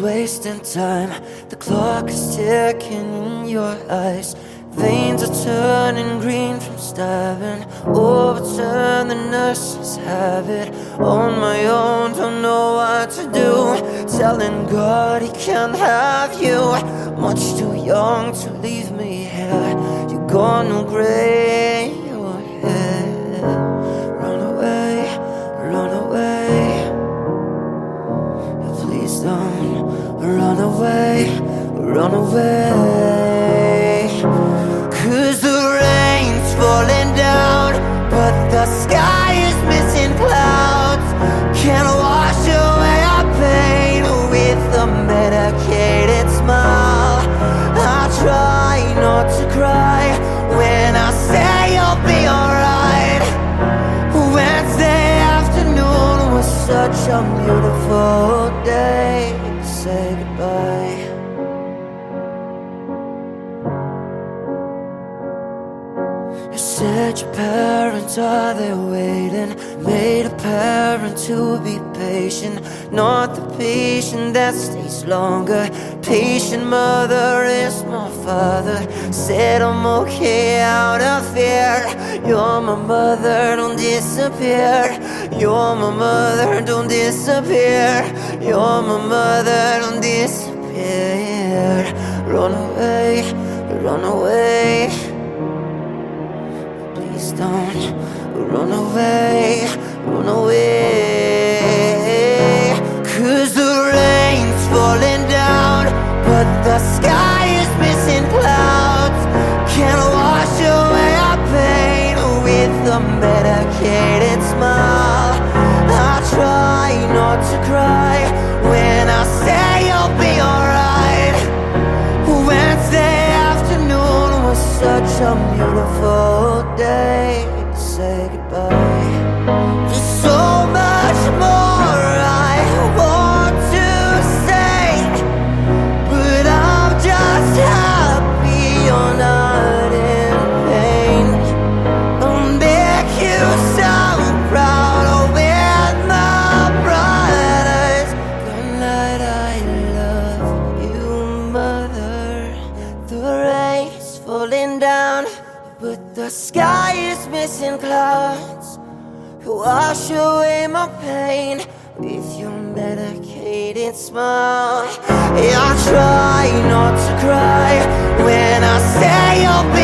wasting time. The clock is ticking in your eyes. Veins are turning green from stabbing. Overturn, the nurses have it. On my own, don't know what to do. Telling God he can't have you. Much too young to leave me here. You're gone, no gray your hair. Run away, run away. Please don't run away, run away. 'Cause the rain's falling down, but the sky is missing clouds. Can't wash away our pain with a medicated smile. I try not to cry when I say you'll be alright. Wednesday afternoon was such a beautiful day to say goodbye. You said your parents are there waiting. Made a parent to be patient, not the patient that stays longer. Patient mother is my father. Said I'm okay out of fear. You're my mother, don't disappear. You're my mother, don't disappear. You're my mother, don't disappear. Run away, run away. Please don't run away, run away. 'Cause the rain's falling down, but the sky is missing clouds. Can't wash away our pain with a medicated smile. I try not to cry when I say you'll be alright. Wednesday afternoon was such a beautiful day to say goodbye. There's so much more I want to say, but I'm just happy you're not in pain. I'll make you so proud with my bright eyes. Good night, I love you, mother. The rain's falling down, but the sky is missing clouds. Wash away my pain with your medicated smile. I try not to cry when I say you'll be